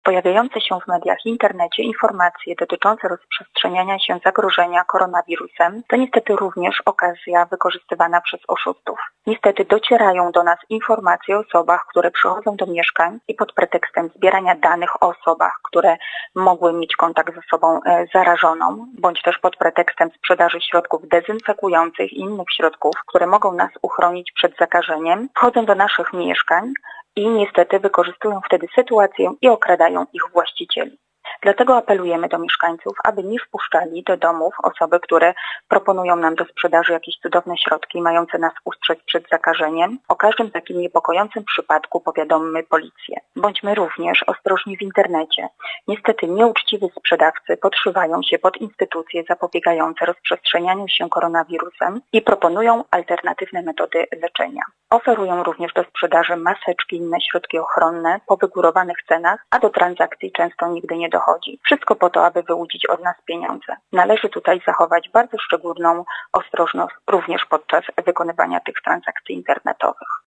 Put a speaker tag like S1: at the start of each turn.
S1: Pojawiające się w mediach i internecie informacje dotyczące rozprzestrzeniania się zagrożenia koronawirusem to niestety również okazja wykorzystywana przez oszustów. Niestety docierają do nas informacje o osobach, które przychodzą do mieszkań i pod pretekstem zbierania danych o osobach, które mogły mieć kontakt z osobą zarażoną, bądź też pod pretekstem sprzedaży środków dezynfekujących i innych środków, które mogą nas uchronić przed zakażeniem, wchodzą do naszych mieszkań i niestety wykorzystują wtedy sytuację i okradają ich właścicieli. Dlatego apelujemy do mieszkańców, aby nie wpuszczali do domów osoby, które proponują nam do sprzedaży jakieś cudowne środki mające nas ustrzec przed zakażeniem. O każdym takim niepokojącym przypadku powiadommy policję. Bądźmy również ostrożni w internecie. Niestety nieuczciwi sprzedawcy podszywają się pod instytucje zapobiegające rozprzestrzenianiu się koronawirusem i proponują alternatywne metody leczenia. Oferują również do sprzedaży maseczki i inne środki ochronne po wygórowanych cenach, a do transakcji często nigdy nie dochodzi. Wszystko po to, aby wyłudzić od nas pieniądze. Należy tutaj zachować bardzo szczególną ostrożność również podczas wykonywania tych transakcji internetowych.